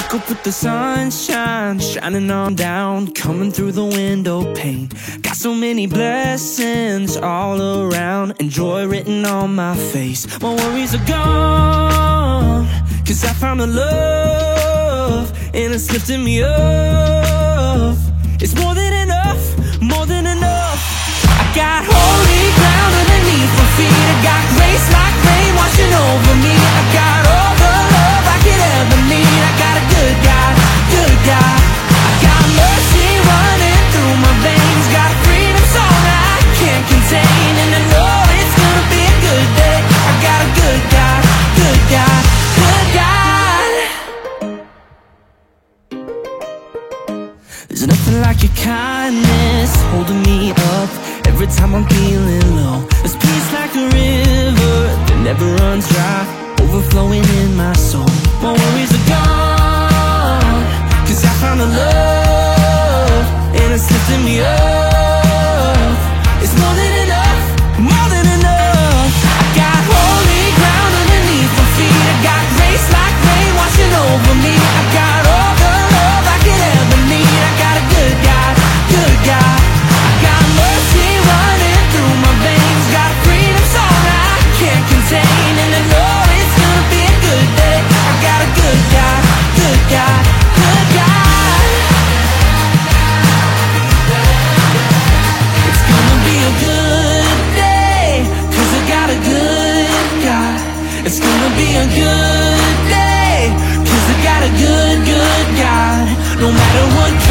Woke up with the sunshine shining on down, coming through the window pane. Got so many blessings all around, and joy written on my face. My worries are gone, 'cause I found a love, and it's lifting me up. It's more than enough, more than enough. I got holy ground underneath my feet. I got grace like rain washing over me. I got all the love I could ever need. I got a good God, good God. I got mercy running through my veins. Got a freedom song I can't contain, and I know it's gonna be a good day. I got a good God, good God, good God. There's nothing like your kindness holding me up every time I'm feeling low. There's peace like a river that never runs dry, overflowing in my soul. My worries are gone, 'cause I found a love, and it's lifting me up. It's more than enough, more than enough. I got holy ground underneath my feet. I got grace like rain washing over me. I got all the love I could ever need. I got a good God, good God. I got mercy running through my veins. Got a freedom song I can't contain, and I know it's gonna be a good day. I got a good God, good God, good God. It's gonna be a good day, 'cause I got a good God. It's gonna be a good day, 'cause I got a good, good God. No matter what